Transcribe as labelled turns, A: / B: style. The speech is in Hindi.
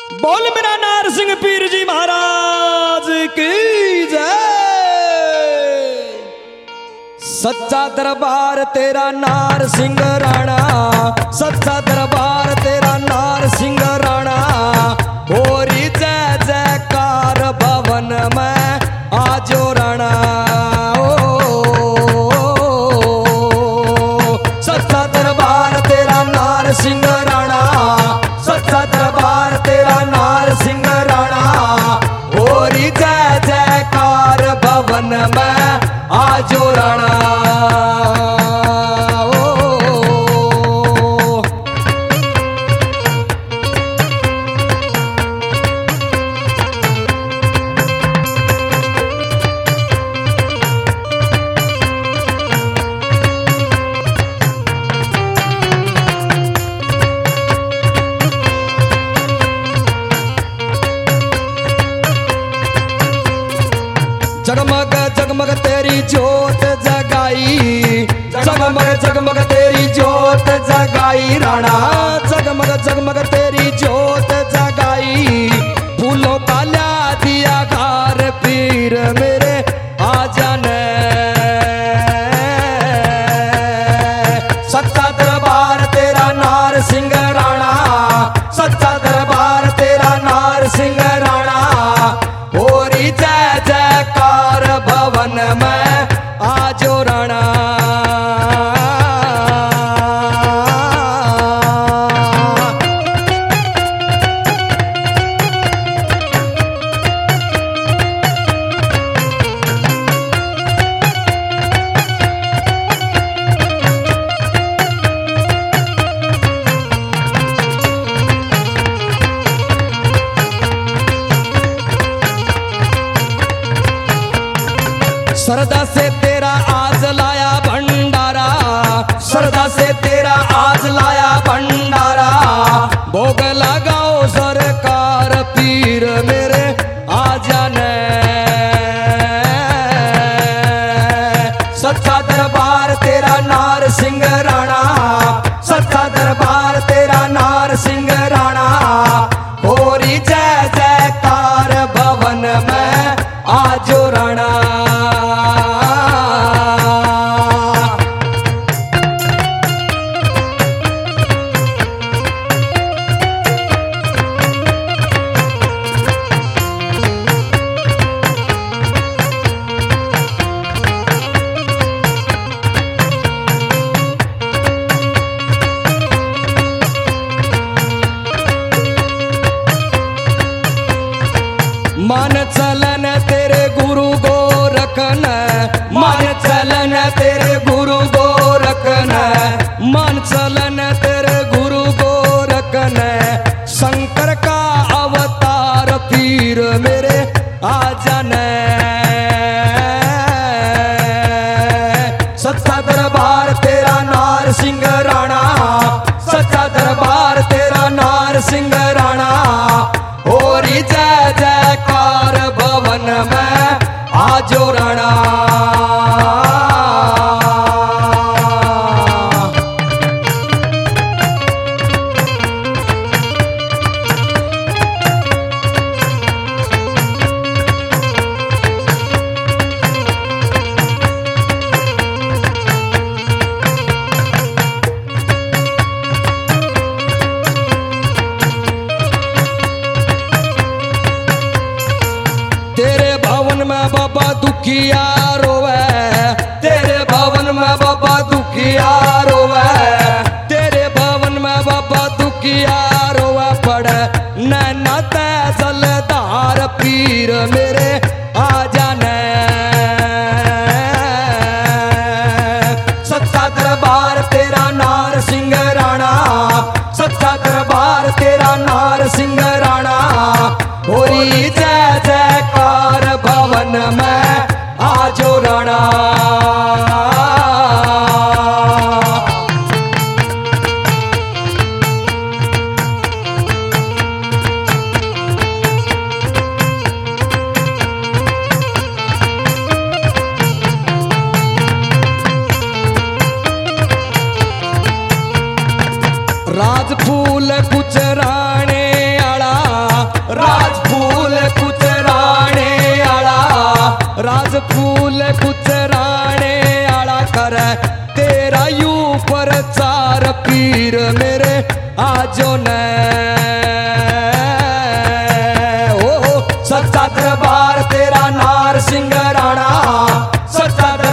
A: बोल मेरा नारसिंह पीर जी महाराज की जय। सच्चा दरबार तेरा नारसिंह राणा, सच्चा दरबार तेरा नारसिंह राणा। होरी जय जयकार भवन में आजो राणा। सच्चा दरबार तेरा नारसिंह राणा, सच्चा दरबार तेरा नारसिंह राणा। होरी जय जयकार भवन में आजो राणा। जगमग जगमग तेरी जोत जगाई, जगमग जगमग तेरी जोत जगाई राणा। जगमग जगमग तेरी जोत जगाई। फूलों का ल्या दिया घर पीर मेरे आ जाने। सच्चा दरबार तेरा नारसिंह राणा, सच्चा दरबार तेरा नारसिंह राणा। होरी जय जयकार भवन में आजो राणा। सरदा से तेरा आज लाया भंडारा, सरदा से तेरा आज लाया भंडारा। भोग लगाओ सरकार पीर मेरे आ जाने। सच्चा दरबार तेरा नारसिंह राणा, सच्चा दरबार तेरा नारसिंह राणा। होरी जय जयकार भवन में आजो राणा। मान चलन तेरे गुरु गोरखन, मान चलन तेरे गुरु गोरखन। मान चलन तेरे गुरु गोरखन। शंकर का अवतार पीर मेरे आ जाने। सच्चा दरबार तेरा नारसिंह राणा, सच्चा दरबार तेरा नारसिंह राणा। होरी जय जयकार भवन में आजो राणा। तेरे भवन में बाबा दुखिया रोवे, तेरे भवन में बाबा दुखिया रोवे। तेरे भवन में बाबा दुखिया रोवे। पड़े नैना ते जलधार पीर मेरे आ जाने। सच्चा दरबार तेरा नारसिंह राणा, सच्चा दरबार तेरा नारसिंह राणा। होरी जय जयकार भवन में आजो राणा। राजफूल गुजराने आला, आज फूल गुजराने आड़ा कर तेरा यू प्रचार पीर मेरे आजो ने ओ सच्चा दरबार तेरा नार सिंह राणा, सच्चा